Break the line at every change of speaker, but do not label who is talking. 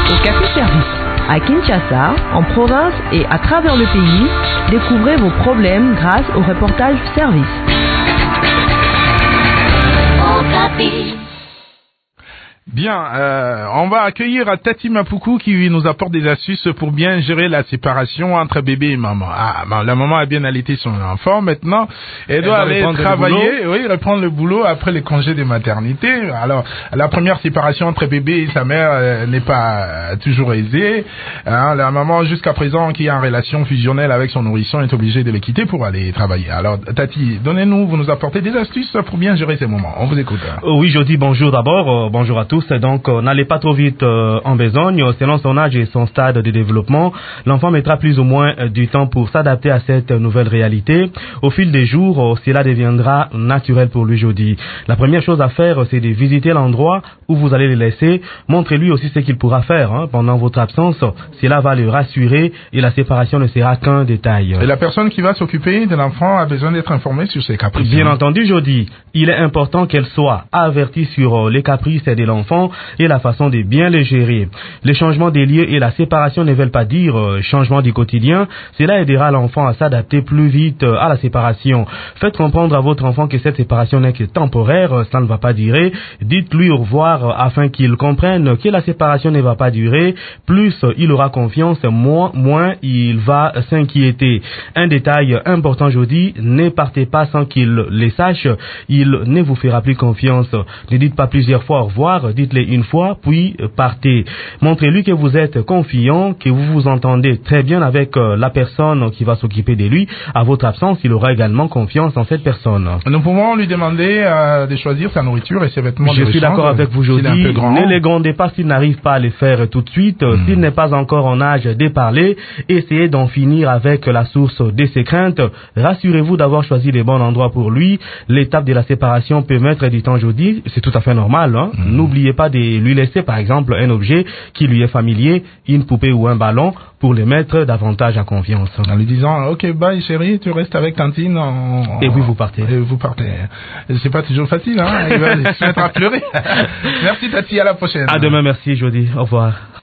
au Capi Service. À Kinshasa, en province et à travers le pays, découvrez vos problèmes grâce au reportage service.
Bien, on va accueillir Tati Mapoukou qui nous apporte des astuces pour bien gérer la séparation entre bébé et maman. La maman a bien allaité son enfant, maintenant elle doit aller travailler, reprendre le boulot après les congés de maternité. Alors, la première séparation entre bébé et sa mère n'est pas toujours aisée. La maman, jusqu'à présent, qui est en relation fusionnelle avec son nourrisson, est obligée de le quitter pour aller travailler. Alors, Tati, vous nous apportez des astuces pour bien gérer ces moments. On vous écoute.
Oui, je dis bonjour d'abord, bonjour à tous. Donc, n'allez pas trop vite en besogne. Selon son âge et son stade de développement, l'enfant mettra plus ou moins du temps pour s'adapter à cette nouvelle réalité. Au fil des jours, cela deviendra naturel pour lui, je dis. La première chose à faire, c'est de visiter l'endroit où vous allez le laisser. Montrez-lui aussi ce qu'il pourra faire pendant votre absence. Cela va le rassurer et la séparation ne sera qu'un détail.
Et la personne qui va s'occuper de l'enfant a besoin d'être informée sur ses caprices.
Bien entendu, je dis. Il est important qu'elle soit avertie sur les caprices de l'enfant et la façon de bien les gérer. Les changements des lieux et la séparation ne veulent pas dire changement du quotidien. Cela aidera l'enfant à s'adapter plus vite à la séparation. Faites comprendre à votre enfant que cette séparation n'est que temporaire, ça ne va pas durer. Dites-lui au revoir afin qu'il comprenne que la séparation ne va pas durer. Plus il aura confiance, moins il va s'inquiéter. Un détail important, je dis, ne partez pas sans qu'il le sache. Il ne vous fera plus confiance. Ne dites pas plusieurs fois au revoir, dites-le une fois, puis partez. Montrez-lui que vous êtes confiant, que vous vous entendez très bien avec la personne qui va s'occuper de lui. À votre absence, il aura également confiance en cette personne.
Nous pouvons lui demander de choisir sa nourriture et ses vêtements.
Je suis d'accord avec vous, Jody. Ne les grondez pas s'il n'arrive pas à les faire tout de suite. S'il n'est pas encore en âge de parler, essayez d'en finir avec la source de ses craintes. Rassurez-vous d'avoir choisi les bons endroits pour lui. L'étape de la séparation peut mettre du temps, Jody. C'est tout à fait normal. N'oubliez pas de lui laisser par exemple un objet qui lui est familier, une poupée ou un ballon, pour le mettre davantage en confiance.
En lui disant, ok, bye chérie, tu restes avec Tantine.
Et oui, vous partez.
Et vous partez. C'est pas toujours facile, il va se mettre à pleurer. Merci Tati, à la prochaine.
À demain, merci Jody. Au revoir.